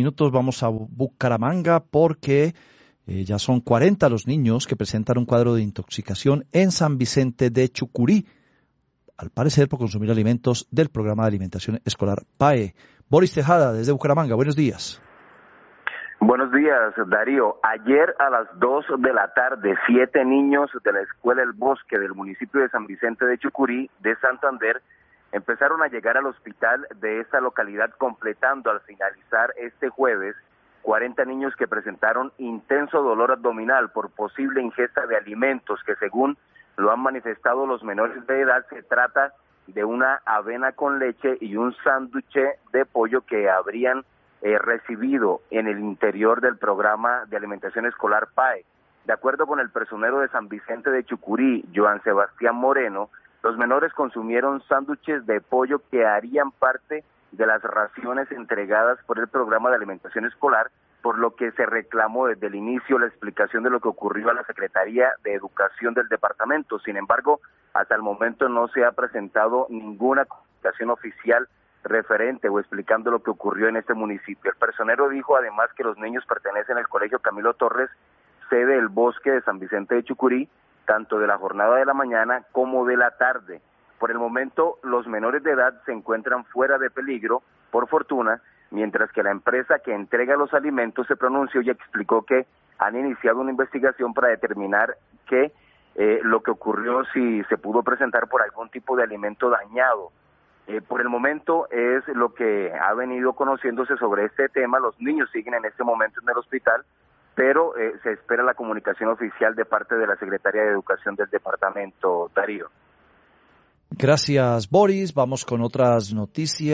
minutos vamos a Bucaramanga porque ya son 40 los niños que presentan un cuadro de intoxicación en San Vicente de Chucurí, al parecer por consumir alimentos del programa de alimentación escolar PAE. Boris Tejada, desde Bucaramanga, buenos días. Buenos días, Darío. Ayer a las 2 de la tarde, 7 niños de la Escuela El Bosque del municipio de San Vicente de Chucurí, de Santander, empezaron a llegar al hospital de esta localidad, completando al finalizar este jueves 40 niños que presentaron intenso dolor abdominal por posible ingesta de alimentos que, según lo han manifestado los menores de edad, se trata de una avena con leche y un sándwich de pollo que habrían recibido en el interior del programa de alimentación escolar PAE. De acuerdo con el personero de San Vicente de Chucurí, Joan Sebastián Moreno, los menores consumieron sándwiches de pollo que harían parte de las raciones entregadas por el programa de alimentación escolar, por lo que se reclamó desde el inicio la explicación de lo que ocurrió a la Secretaría de Educación del departamento. Sin embargo, hasta el momento no se ha presentado ninguna comunicación oficial referente o explicando lo que ocurrió en este municipio. El personero dijo además que los niños pertenecen al Colegio Camilo Torres, sede del Bosque de San Vicente de Chucurí, tanto de la jornada de la mañana como de la tarde. Por el momento, los menores de edad se encuentran fuera de peligro, por fortuna, mientras que la empresa que entrega los alimentos se pronunció y explicó que han iniciado una investigación para determinar lo que ocurrió, si se pudo presentar por algún tipo de alimento dañado. Por el momento es lo que ha venido conociéndose sobre este tema. Los niños siguen en este momento en el hospital, pero se espera la comunicación oficial de parte de la Secretaría de Educación del departamento, Darío. Gracias, Boris. Vamos con otras noticias.